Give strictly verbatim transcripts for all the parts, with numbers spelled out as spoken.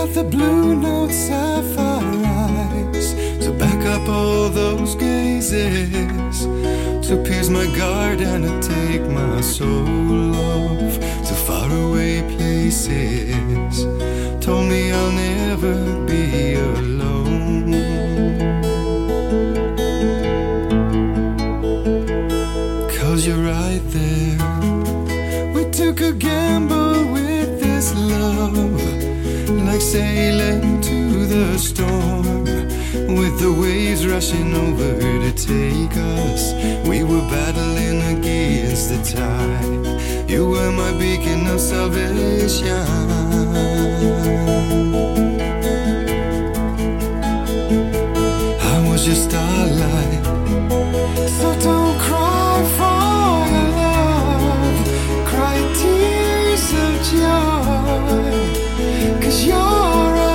got the blue note sapphire eyes to back up all those gazes, to pierce my guard and to take my soul off to faraway places. Told me I'll never be alone. Cause you're right there. We took a gamble with this love, like sailing to the storm, with the waves rushing over to take us. We were battling against the tide. You were my beacon of salvation. I was your starlight. So don't cry for your love, cry tears of joy, cause you're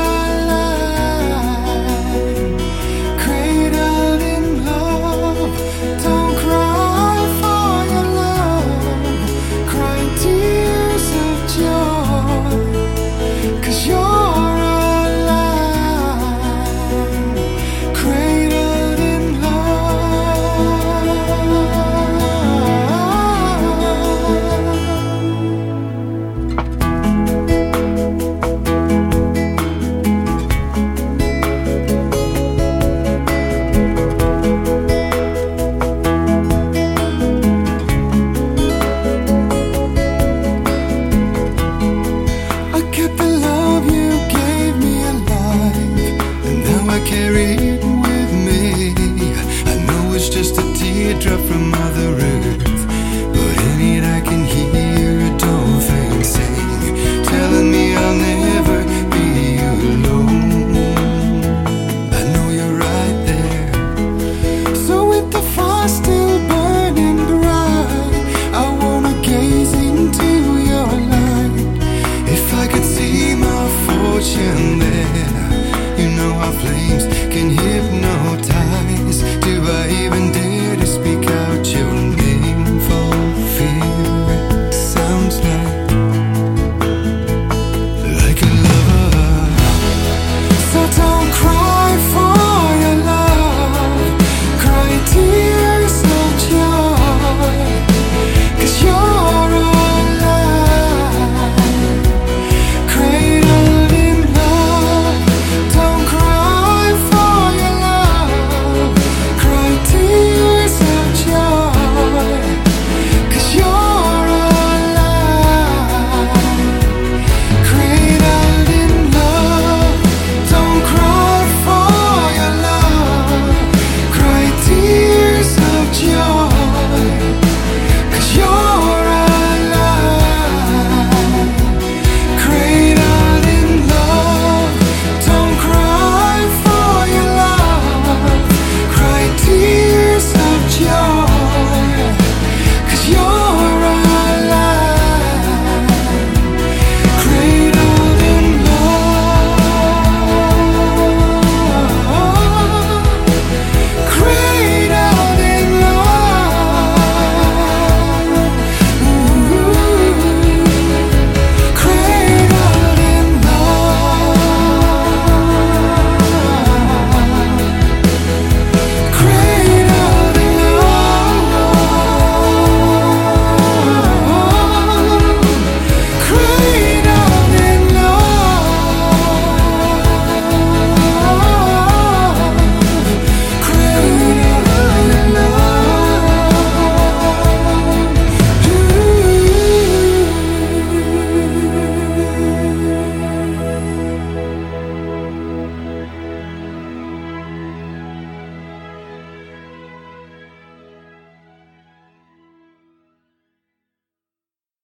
teardrop from Mother Earth, but in it I can hear a dolphin sing, telling me I'll never be alone. I know you're right there. So with the fire still burning bright, I wanna gaze into your light. If I could see my fortune there, you know how flames can hypnotize. Do I even